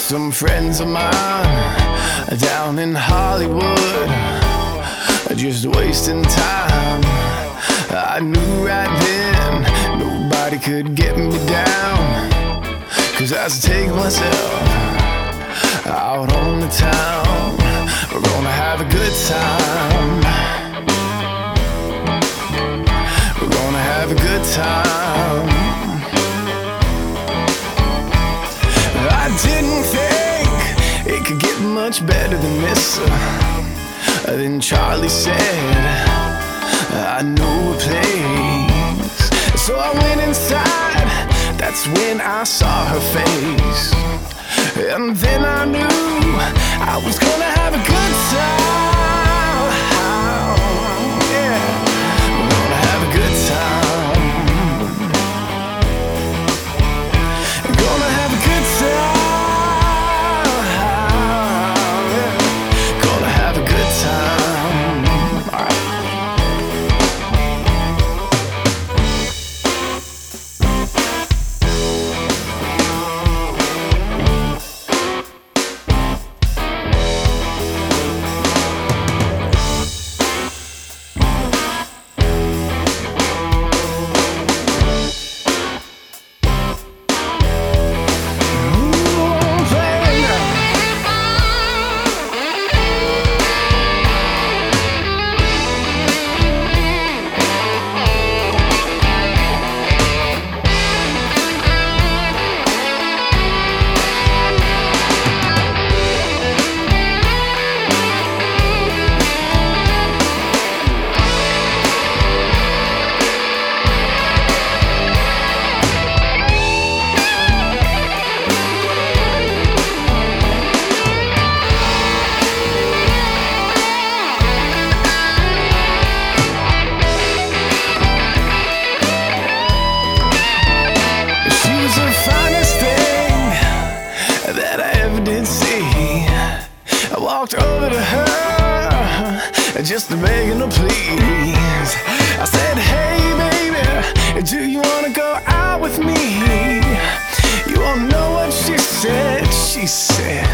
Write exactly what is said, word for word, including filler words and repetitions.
some friends of mine down in Hollywood, just wasting time. I knew right then nobody could get me down, 'cause I was taking myself out on the town. We're gonna have a good time. We're gonna have a good time. I didn't think it could get much better than this. Then Charlie said, I know a place. So I went inside, that's when I saw her face. And then I knew I was gonna have a good time. Yeah, we're gonna have a good time. Gonna have a good time. I walked over to her, just begging her please. I said, hey baby, do you wanna go out with me? You won't know what she said. She said,